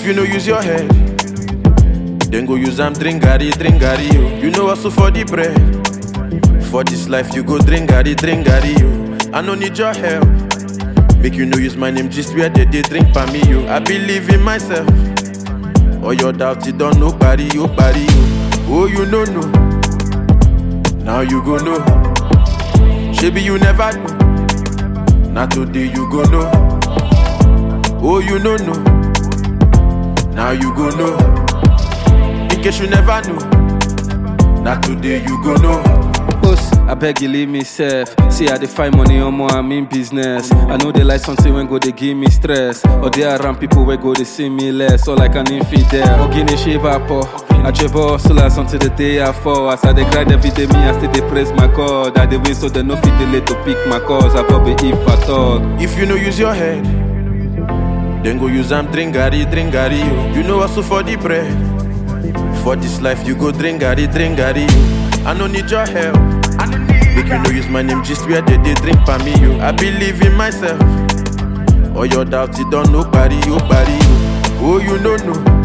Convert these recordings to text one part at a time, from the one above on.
If you no use your head, then go use am drink garri, yo. You know hustle for the bread. For this life you go drink garri, yo. I no need your help. Make you no use my name just where they drink for me, yo. I believe in myself. All your doubts you don't know, party, yo. Oh, you know. Now you go know. Maybe you never know. Now today you go know. Oh, you know. Now you go know. In case you never know. Now today you go know. I beg you leave me safe. See I dey find money on more, I'm in business. I know they like something when go they give me stress. Or they around people where go they see me less. Or like an infidel. Or guinea shape up. I travel hustlers until the day I fall. As I dey grind every day, me I still dey praise my God. I dey win so they no fit delay to pick my cause. I probably if I talk. If you no use your head, then go use am drink garri, yo. You know hustle for the bread. For this life you go drink garri, yo. I no need your help. Make you no use my name just where they drink for me, yo. I believe in myself. All your doubts you don't know, party, yo. Oh, you know.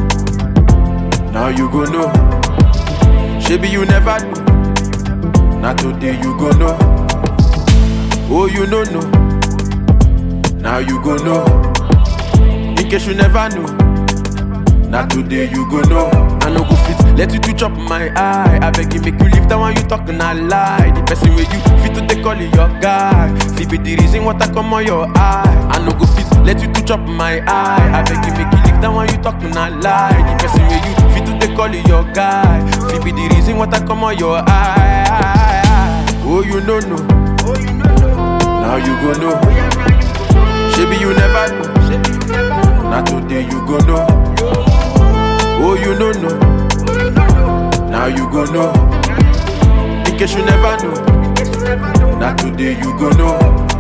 Now you go know. Maybe you never know. Now today you go know. Oh, you know. Now you go know. In case you never know. Now today you go know. I no go fit let you to chop my eye. I beg you make you leave that one you talking a lie. The person where you fit to take call your guy. Fit be the reason what I come on your eye. I no go fit let you to chop my eye. I beg you make you leave that one you talking a lie. The person where you fit to take call your guy. Fit be the reason what I come on your eye. Oh you know. Now you go know. Maybe you never know. Now today you go know. Oh, you know. Now you go know. In case you never know. Now today you go know.